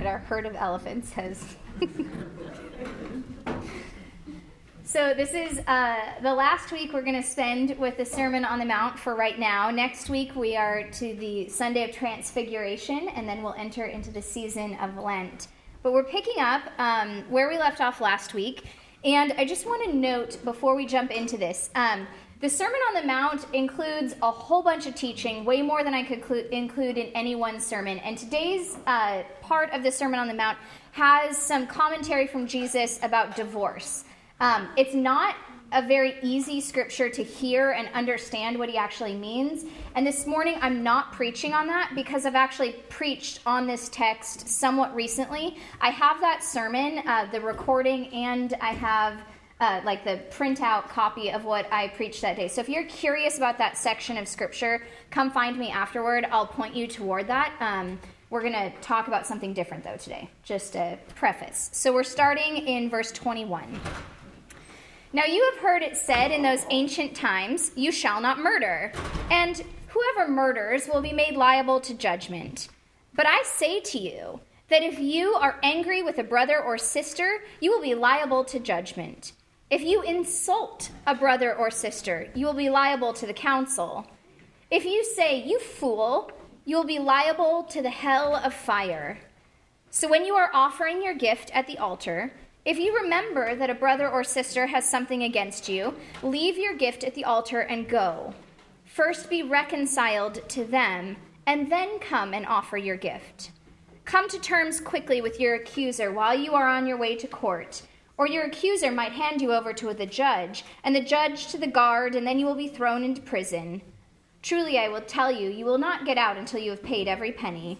our herd of elephants has... So this is the last week we're going to spend with the Sermon on the Mount for right now. Next week we are to the Sunday of Transfiguration, and then we'll enter into the season of Lent. But we're picking up where we left off last week, and I just want to note before we jump into this, the Sermon on the Mount includes a whole bunch of teaching, way more than I could include in any one sermon. And today's part of the Sermon on the Mount has some commentary from Jesus about divorce. It's not a very easy scripture to hear and understand what he actually means. And this morning, I'm not preaching on that because I've actually preached on this text somewhat recently. I have that sermon, the recording, and I have the printout copy of what I preached that day. So if you're curious about that section of scripture, come find me afterward. I'll point you toward that. We're going to talk about something different, though, today, just a preface. So we're starting in verse 21. Now you have heard it said in those ancient times, you shall not murder, and whoever murders will be made liable to judgment. But I say to you that if you are angry with a brother or sister, you will be liable to judgment. If you insult a brother or sister, you will be liable to the council. If you say, you fool, you will be liable to the hell of fire. So when you are offering your gift at the altar, if you remember that a brother or sister has something against you, leave your gift at the altar and go. First be reconciled to them, and then come and offer your gift. Come to terms quickly with your accuser while you are on your way to court, or your accuser might hand you over to the judge, and the judge to the guard, and then you will be thrown into prison. Truly, I will tell you, you will not get out until you have paid every penny.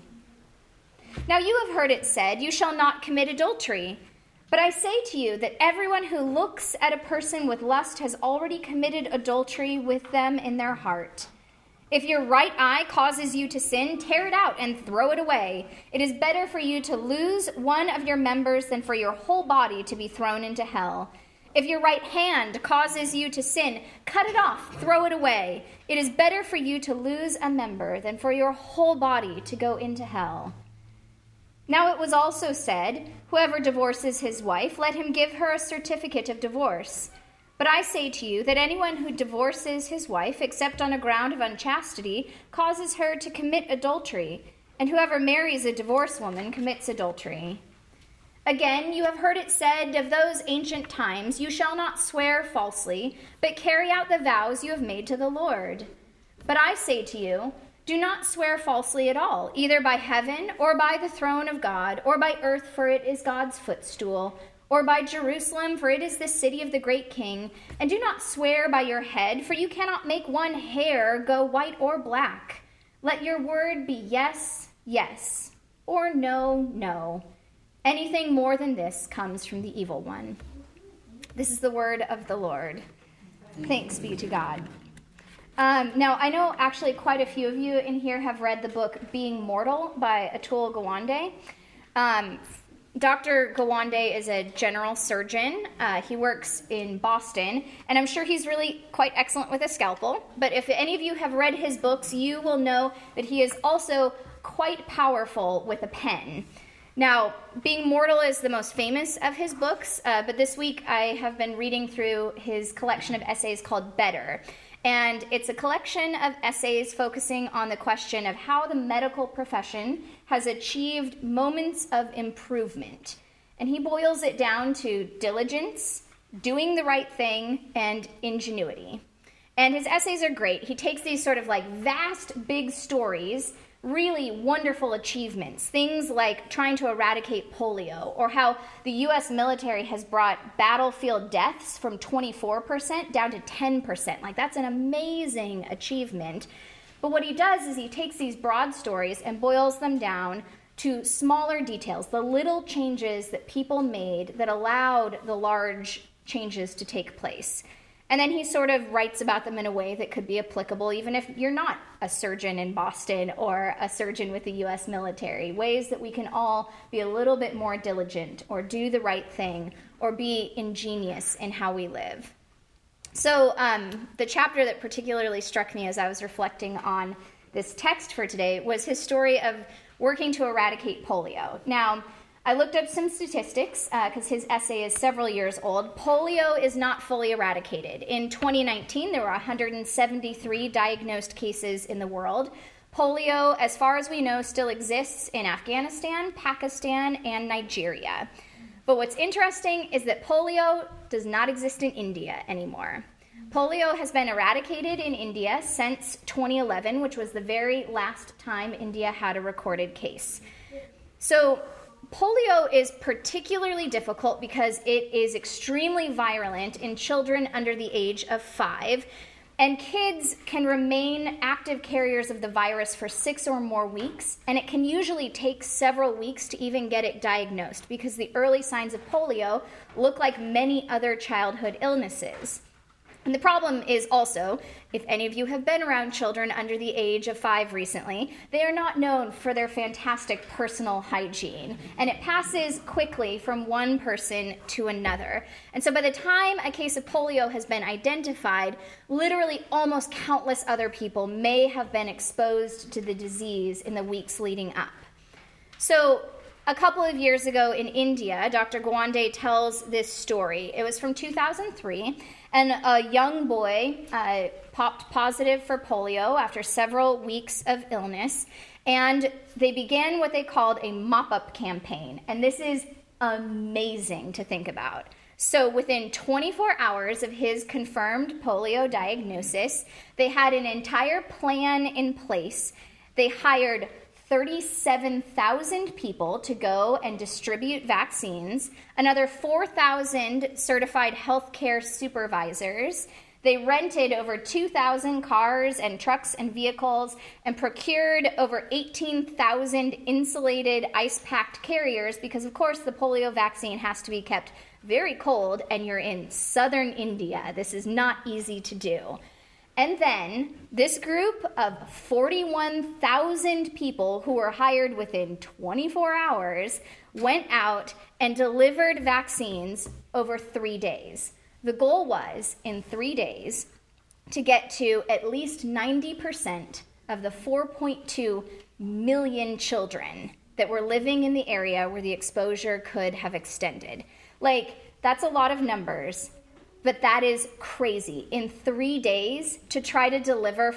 Now you have heard it said, you shall not commit adultery. But I say to you that everyone who looks at a person with lust has already committed adultery with them in their heart. If your right eye causes you to sin, tear it out and throw it away. It is better for you to lose one of your members than for your whole body to be thrown into hell. If your right hand causes you to sin, cut it off, throw it away. It is better for you to lose a member than for your whole body to go into hell. Now it was also said, whoever divorces his wife, let him give her a certificate of divorce. But I say to you that anyone who divorces his wife, except on a ground of unchastity, causes her to commit adultery, and whoever marries a divorced woman commits adultery. Again, you have heard it said of those ancient times, you shall not swear falsely, but carry out the vows you have made to the Lord. But I say to you, do not swear falsely at all, either by heaven, or by the throne of God, or by earth, for it is God's footstool, or by Jerusalem, for it is the city of the great king. And do not swear by your head, for you cannot make one hair go white or black. Let your word be yes, yes, or no, no. Anything more than this comes from the evil one. This is the word of the Lord. Thanks be to God. Now, I know actually quite a few of you in here have read the book Being Mortal by Atul Gawande. Dr. Gawande is a general surgeon. He works in Boston, and I'm sure he's really quite excellent with a scalpel. But if any of you have read his books, you will know that he is also quite powerful with a pen. Now, Being Mortal is the most famous of his books, but this week I have been reading through his collection of essays called Better. And it's a collection of essays focusing on the question of how the medical profession has achieved moments of improvement. And he boils it down to diligence, doing the right thing, and ingenuity. And his essays are great. He takes these sort of like vast, big stories, really wonderful achievements, things like trying to eradicate polio, or how the U.S. military has brought battlefield deaths from 24% down to 10%. Like, that's an amazing achievement. But what he does is he takes these broad stories and boils them down to smaller details, the little changes that people made that allowed the large changes to take place. And then he sort of writes about them in a way that could be applicable even if you're not a surgeon in Boston or a surgeon with the U.S. military, ways that we can all be a little bit more diligent or do the right thing or be ingenious in how we live. So the chapter that particularly struck me as I was reflecting on this text for today was his story of working to eradicate polio. Now, I looked up some statistics because his essay is several years old. Polio is not fully eradicated. In 2019, there were 173 diagnosed cases in the world. Polio, as far as we know, still exists in Afghanistan, Pakistan, and Nigeria. But what's interesting is that polio does not exist in India anymore. Polio has been eradicated in India since 2011, which was the very last time India had a recorded case. So polio is particularly difficult because it is extremely virulent in children under the age of 5, and kids can remain active carriers of the virus for 6 or more weeks, and it can usually take several weeks to even get it diagnosed because the early signs of polio look like many other childhood illnesses. And the problem is also, if any of you have been around children under the age of 5 recently, they are not known for their fantastic personal hygiene. And it passes quickly from one person to another. And so by the time a case of polio has been identified, literally almost countless other people may have been exposed to the disease in the weeks leading up. So a couple of years ago in India, Dr. Gawande tells this story. It was from 2003. And a young boy popped positive for polio after several weeks of illness, and they began what they called a mop-up campaign. And this is amazing to think about. So within 24 hours of his confirmed polio diagnosis, they had an entire plan in place. They hired 37,000 people to go and distribute vaccines, another 4,000 certified healthcare supervisors. They rented over 2,000 cars and trucks and vehicles and procured over 18,000 insulated ice-packed carriers because, of course, the polio vaccine has to be kept very cold, and you're in southern India. This is not easy to do. And then this group of 41,000 people who were hired within 24 hours went out and delivered vaccines over 3 days. The goal was, in 3 days, to get to at least 90% of the 4.2 million children that were living in the area where the exposure could have extended. That's a lot of numbers. But that is crazy. In 3 days, to try to deliver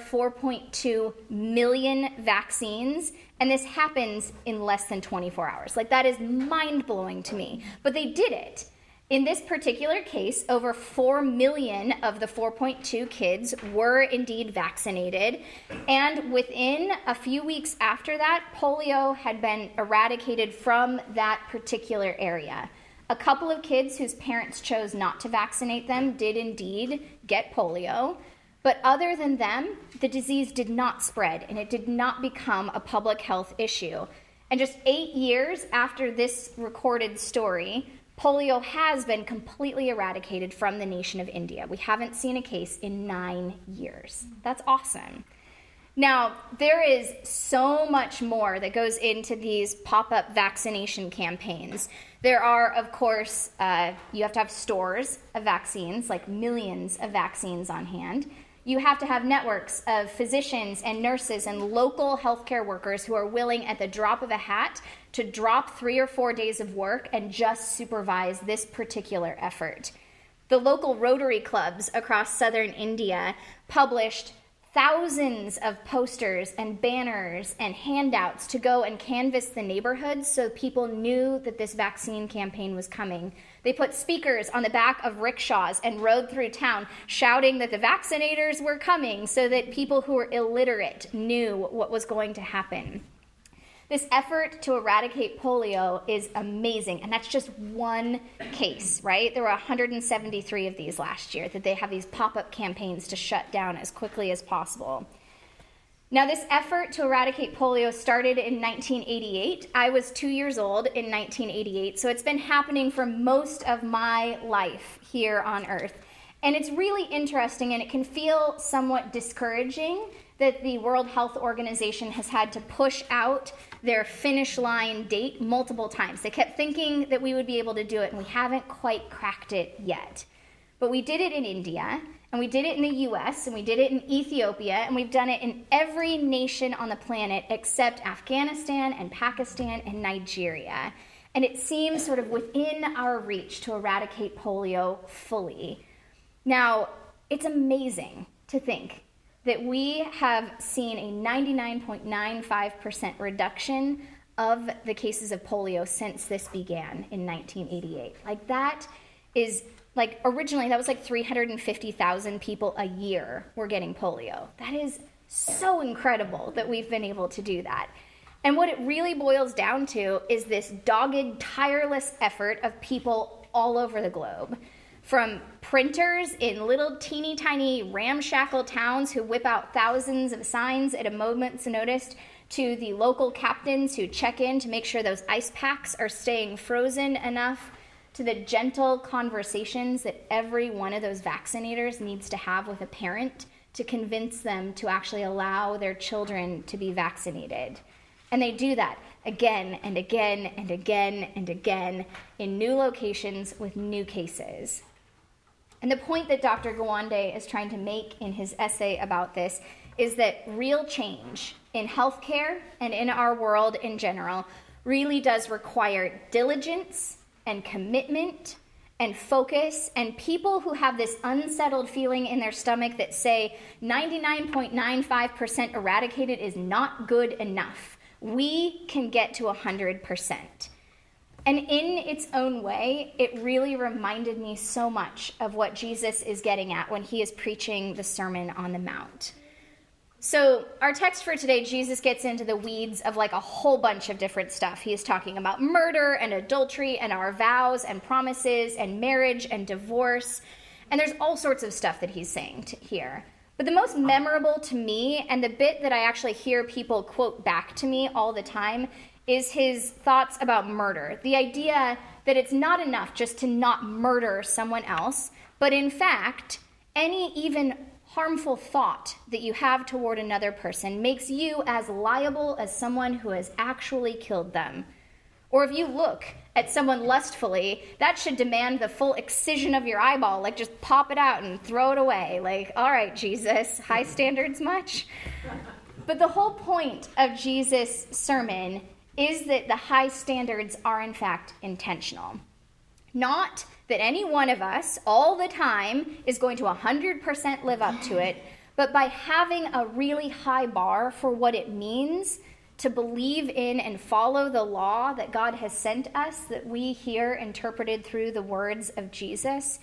4.2 million vaccines, and this happens in less than 24 hours. That is mind-blowing to me. But they did it. In this particular case, over 4 million of the 4.2 kids were indeed vaccinated. And within a few weeks after that, polio had been eradicated from that particular area. A couple of kids whose parents chose not to vaccinate them did indeed get polio, but other than them, the disease did not spread and it did not become a public health issue. And just 8 years after this recorded story, polio has been completely eradicated from the nation of India. We haven't seen a case in 9 years. That's awesome. Now, there is so much more that goes into these pop-up vaccination campaigns. There are, of course, you have to have stores of vaccines, millions of vaccines on hand. You have to have networks of physicians and nurses and local healthcare workers who are willing at the drop of a hat to drop 3 or 4 days of work and just supervise this particular effort. The local Rotary clubs across southern India published thousands of posters and banners and handouts to go and canvass the neighborhoods so people knew that this vaccine campaign was coming. They put speakers on the back of rickshaws and rode through town shouting that the vaccinators were coming so that people who were illiterate knew what was going to happen. This effort to eradicate polio is amazing, and that's just one case, right? There were 173 of these last year that they have these pop-up campaigns to shut down as quickly as possible. Now, this effort to eradicate polio started in 1988. I was 2 years old in 1988, so it's been happening for most of my life here on Earth. And it's really interesting, and it can feel somewhat discouraging that the World Health Organization has had to push out their finish line date multiple times. They kept thinking that we would be able to do it, and we haven't quite cracked it yet. But we did it in India, And we did it in the U.S., and we did it in Ethiopia, and we've done it in every nation on the planet except Afghanistan and Pakistan and Nigeria. And it seems sort of within our reach to eradicate polio fully. Now, it's amazing to think that we have seen a 99.95% reduction of the cases of polio since this began in 1988. Like, that is... Like, originally, that was like 350,000 people a year were getting polio. That is so incredible that we've been able to do that. And what it really boils down to is this dogged, tireless effort of people all over the globe. From printers in little teeny tiny ramshackle towns who whip out thousands of signs at a moment's notice, to the local captains who check in to make sure those ice packs are staying frozen enough, to the gentle conversations that every one of those vaccinators needs to have with a parent to convince them to actually allow their children to be vaccinated. And they do that again and again and again and again in new locations with new cases. And the point that Dr. Gawande is trying to make in his essay about this is that real change in healthcare and in our world in general really does require diligence and commitment and focus, and people who have this unsettled feeling in their stomach that say 99.95% eradicated is not good enough. We can get to 100%. And in its own way, it really reminded me so much of what Jesus is getting at when he is preaching the Sermon on the Mount. So our text for today, Jesus gets into the weeds of like a whole bunch of different stuff. He is talking about murder and adultery and our vows and promises and marriage and divorce. And there's all sorts of stuff that he's saying here. But the most memorable to me, and the bit that I actually hear people quote back to me all the time, is his thoughts about murder. The idea that it's not enough just to not murder someone else, but in fact, any even harmful thought that you have toward another person makes you as liable as someone who has actually killed them. Or if you look at someone lustfully, that should demand the full excision of your eyeball, like just pop it out and throw it away. Like, all right, Jesus, high standards much? But the whole point of Jesus' sermon is that the high standards are in fact intentional. Not that any one of us all the time is going to 100% live up to it, but by having a really high bar for what it means to believe in and follow the law that God has sent us, that we hear interpreted through the words of Jesus,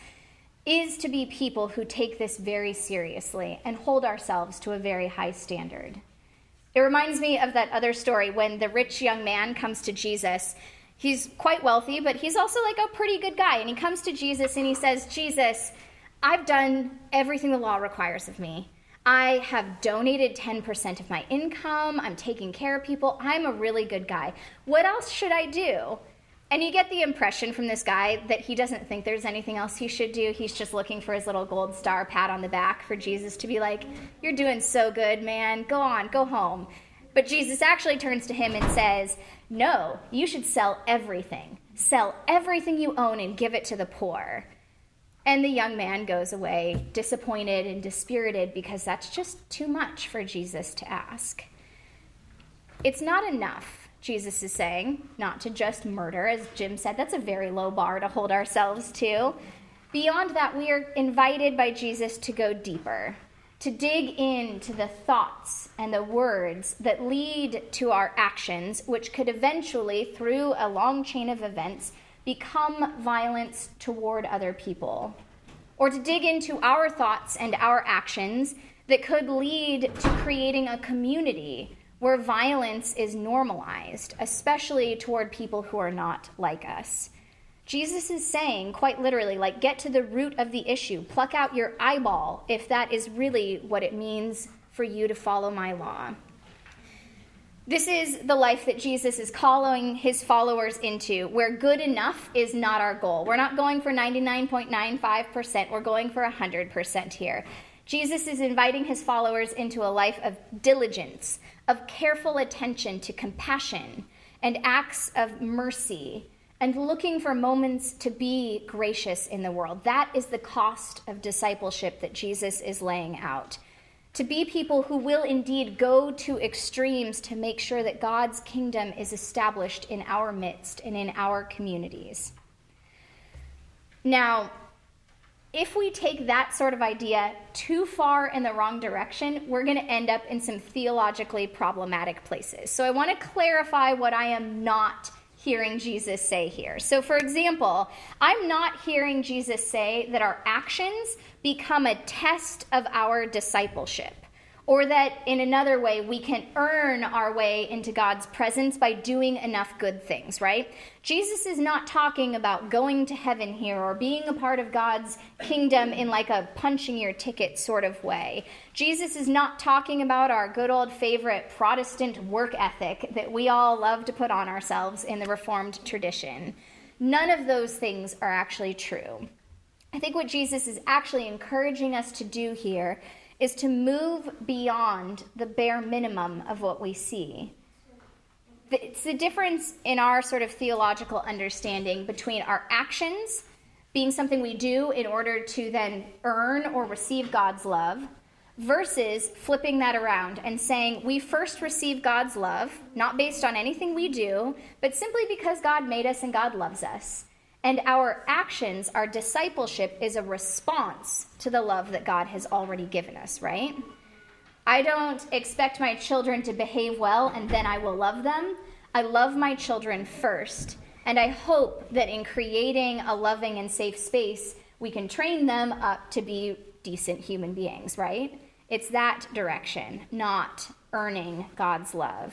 is to be people who take this very seriously and hold ourselves to a very high standard. It reminds me of that other story when the rich young man comes to Jesus. He's quite wealthy, but he's also like a pretty good guy. And he comes to Jesus and he says, Jesus, I've done everything the law requires of me. I have donated 10% of my income. I'm taking care of people. I'm a really good guy. What else should I do? And you get the impression from this guy that he doesn't think there's anything else he should do. He's just looking for his little gold star pat on the back for Jesus to be like, you're doing so good, man. Go on, go home. But Jesus actually turns to him and says, no, you should sell everything. Sell everything you own and give it to the poor. And the young man goes away disappointed and dispirited because that's just too much for Jesus to ask. It's not enough, Jesus is saying, not to just murder. As Jim said, that's a very low bar to hold ourselves to. Beyond that, we are invited by Jesus to go deeper, to dig into the thoughts and the words that lead to our actions, which could eventually, through a long chain of events, become violence toward other people. Or to dig into our thoughts and our actions that could lead to creating a community where violence is normalized, especially toward people who are not like us. Jesus is saying, quite literally, like, get to the root of the issue. Pluck out your eyeball if that is really what it means for you to follow my law. This is the life that Jesus is calling his followers into, where good enough is not our goal. We're not going for 99.95%. We're going for 100% here. Jesus is inviting his followers into a life of diligence, of careful attention to compassion and acts of mercy, and looking for moments to be gracious in the world. That is the cost of discipleship that Jesus is laying out. To be people who will indeed go to extremes to make sure that God's kingdom is established in our midst and in our communities. Now, if we take that sort of idea too far in the wrong direction, we're going to end up in some theologically problematic places. So I want to clarify what I am not hearing Jesus say here. So for example, I'm not hearing Jesus say that our actions become a test of our discipleship, or that in another way we can earn our way into God's presence by doing enough good things, right? Jesus is not talking about going to heaven here or being a part of God's kingdom in like a punching your ticket sort of way. Jesus is not talking about our good old favorite Protestant work ethic that we all love to put on ourselves in the Reformed tradition. None of those things are actually true. I think what Jesus is actually encouraging us to do here is to move beyond the bare minimum of what we see. It's the difference in our sort of theological understanding between our actions being something we do in order to then earn or receive God's love, versus flipping that around and saying we first receive God's love, not based on anything we do, but simply because God made us and God loves us. And our actions, our discipleship, is a response to the love that God has already given us, right? I don't expect my children to behave well and then I will love them. I love my children first. And I hope that in creating a loving and safe space, we can train them up to be decent human beings, right? It's that direction, not earning God's love.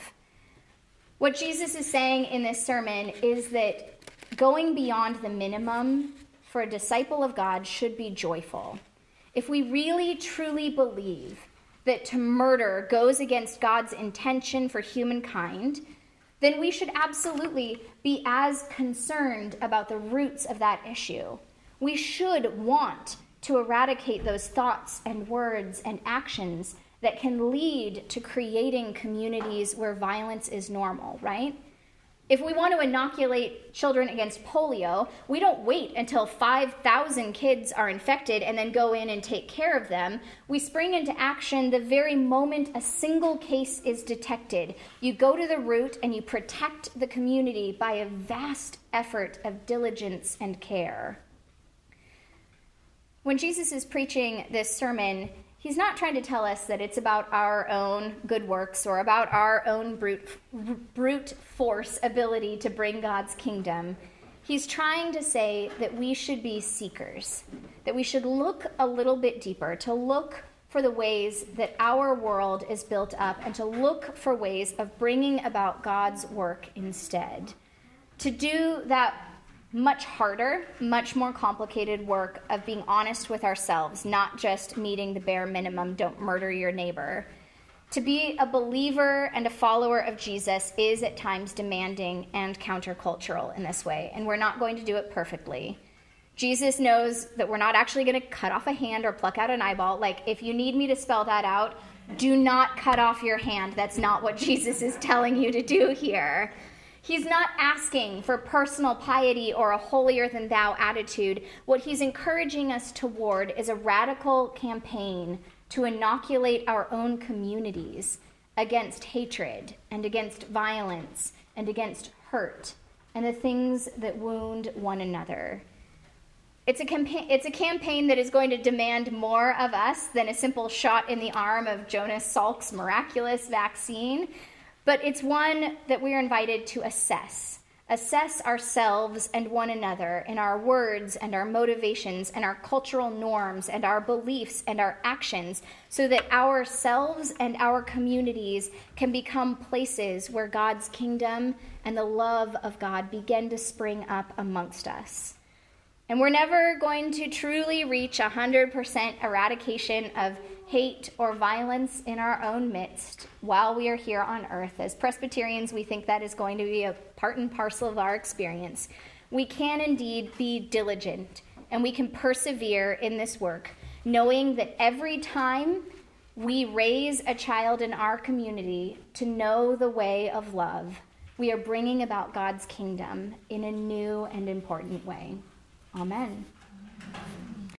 What Jesus is saying in this sermon is that going beyond the minimum for a disciple of God should be joyful. If we really, truly believe that to murder goes against God's intention for humankind, then we should absolutely be as concerned about the roots of that issue. We should want to eradicate those thoughts and words and actions that can lead to creating communities where violence is normal, right? If we want to inoculate children against polio, we don't wait until 5,000 kids are infected and then go in and take care of them. We spring into action the very moment a single case is detected. You go to the root and you protect the community by a vast effort of diligence and care. When Jesus is preaching this sermon, he's not trying to tell us that it's about our own good works or about our own brute force ability to bring God's kingdom. He's trying to say that we should be seekers, that we should look a little bit deeper, to look for the ways that our world is built up and to look for ways of bringing about God's work instead. To do that much harder, much more complicated work of being honest with ourselves, not just meeting the bare minimum, don't murder your neighbor. To be a believer and a follower of Jesus is at times demanding and countercultural in this way, and we're not going to do it perfectly. Jesus knows that we're not actually going to cut off a hand or pluck out an eyeball. Like, if you need me to spell that out, do not cut off your hand. That's not what Jesus is telling you to do here. He's not asking for personal piety or a holier-than-thou attitude. What he's encouraging us toward is a radical campaign to inoculate our own communities against hatred and against violence and against hurt and the things that wound one another. It's a campaign that is going to demand more of us than a simple shot in the arm of Jonas Salk's miraculous vaccine. But it's one that we are invited to assess ourselves and one another in our words and our motivations and our cultural norms and our beliefs and our actions, so that ourselves and our communities can become places where God's kingdom and the love of God begin to spring up amongst us. And we're never going to truly reach 100% eradication of hate or violence in our own midst while we are here on earth. As Presbyterians, we think that is going to be a part and parcel of our experience. We can indeed be diligent, and we can persevere in this work, knowing that every time we raise a child in our community to know the way of love, we are bringing about God's kingdom in a new and important way. Amen.